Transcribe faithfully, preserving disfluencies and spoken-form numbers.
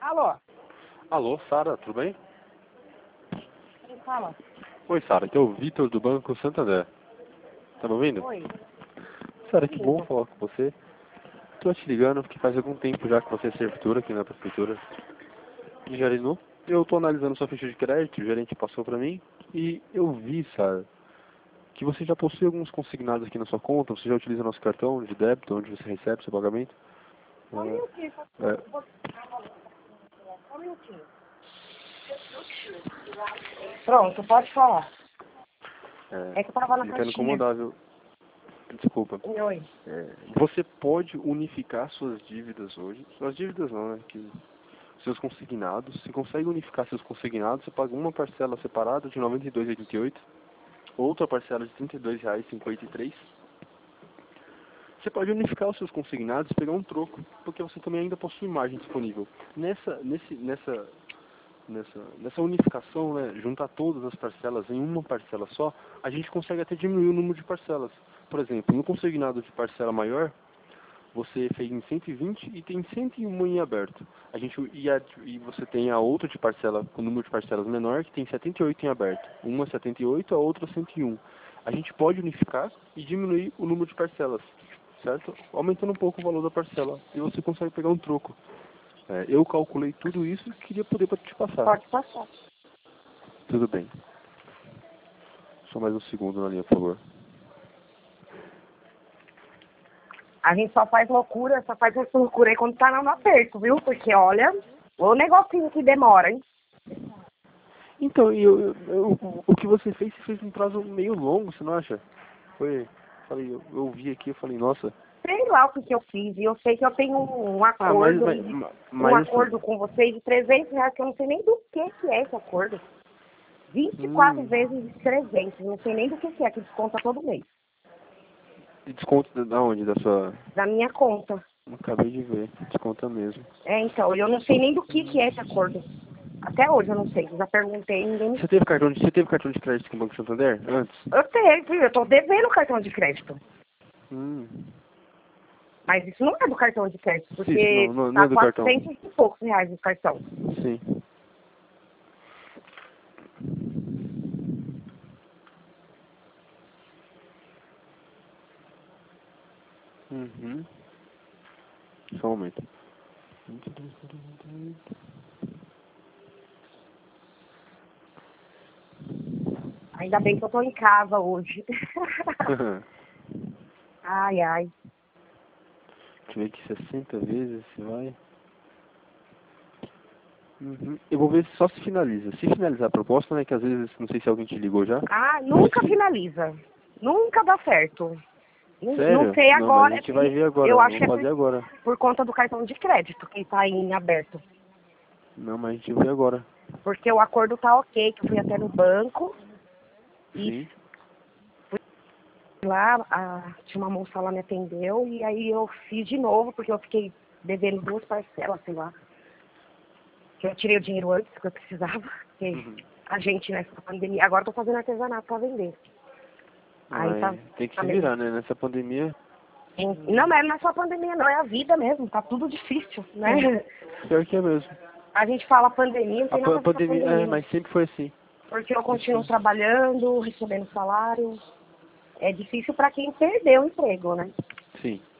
Alô? Alô, Sara, tudo bem? Quem fala? Oi, Sara, aqui é o Vitor do Banco Santander. Tá me ouvindo? Oi. Sara, que bom falar com você. Tô te ligando porque faz algum tempo já que você é servidora aqui na prefeitura de Jarinu. Eu tô analisando sua ficha de crédito, o gerente passou pra mim, e eu vi, Sara, que você já possui alguns consignados aqui na sua conta, você já utiliza nosso cartão de débito, onde você recebe seu pagamento. Só um minutinho, só É, só um minutinho. Pronto, pode falar. é, É que eu tava na não quero caixinha. incomodar, viu? Desculpa. Oi. É, você pode unificar suas dívidas hoje. Suas dívidas não, né? Que, seus consignados. Você consegue unificar seus consignados, você paga uma parcela separada de noventa e dois reais e oitenta e oito centavos, outra parcela de trinta e dois reais e cinquenta e três centavos. Você pode unificar os seus consignados e pegar um troco, porque você também ainda possui margem disponível. Nessa, nesse, nessa, nessa, nessa unificação, né, juntar todas as parcelas em uma parcela só, a gente consegue até diminuir o número de parcelas. Por exemplo, no consignado de parcela maior, você fez em cento e vinte e tem cento e um em aberto. A gente, e, a, e você tem a outra de parcela, com o número de parcelas menor, que tem setenta e oito em aberto. Uma setenta e oito, a outra cento e um. A gente pode unificar e diminuir o número de parcelas, certo? Aumentando um pouco o valor da parcela. E você consegue pegar um troco. É, eu calculei tudo isso e queria poder te passar. Pode passar. Tudo bem. Só mais um segundo na linha, por favor. A gente só faz loucura, só faz essa loucura aí quando tá no aperto, viu? Porque, olha, o negocinho que demora, hein? Então, e eu, eu, eu- o que você fez, você fez um prazo meio longo, você não acha? Foi, falei, eu, eu vi aqui, eu falei, nossa. Sei lá o que, que eu fiz. E eu sei que eu tenho um Ah, mas, acordo, mas, de- um mas acordo assim, com vocês de trezentos reais, que eu não sei nem do que, que é esse acordo. vinte e quatro hum, vezes trezentos, não sei nem do que, que é, que desconta todo mês. desconto da da onde? Da sua... Da minha conta. Não acabei de ver, desconta mesmo. É, então, eu não sei nem do que, que é esse acordo. Até hoje eu não sei. Já perguntei, ninguém me... Você teve cartão de, você teve cartão de crédito com o Banco Santander antes? Eu tenho, eu tô devendo cartão de crédito. Hum, Mas isso não é do cartão de crédito, sim, isso não, porque não, não tá é do cartão. quatrocentos e poucos reais o cartão. Sim. Uhum. Só um momento. Ainda bem que eu tô em casa hoje. Ai, ai. Deixa eu ver aqui, sessenta vezes, se vai. Uhum. Eu vou ver se só se finaliza. Se finalizar a proposta, né, que às vezes, não sei se alguém te ligou já. Ah, nunca Se- finaliza. Nunca dá certo. Não, não Sério? sei Não, mas a agora, gente vai ver eu agora. acho Vamos que é fazer por, agora. por conta do cartão de crédito que tá em aberto. Não, mas a gente vê agora. Porque o acordo tá ok, que eu fui até no banco e Sim. fui lá, a, tinha uma moça lá me atendeu e aí eu fiz de novo, porque eu fiquei devendo duas parcelas, sei lá. Que eu tirei o dinheiro antes que eu precisava, porque Uhum. a gente nessa pandemia, agora eu tô fazendo artesanato pra vender. Aí tá, Ai, tem que tá se meio... virar, né? Nessa pandemia. Não, mas não é só a pandemia, não, é a vida mesmo, tá tudo difícil, né? Pior que é mesmo. A gente fala pandemia, não A tem nada pa- a ver com a pandemia, é, pandemia. mas sempre foi assim. Porque eu continuo trabalhando, recebendo salário. É difícil para quem perdeu o emprego, né? Sim.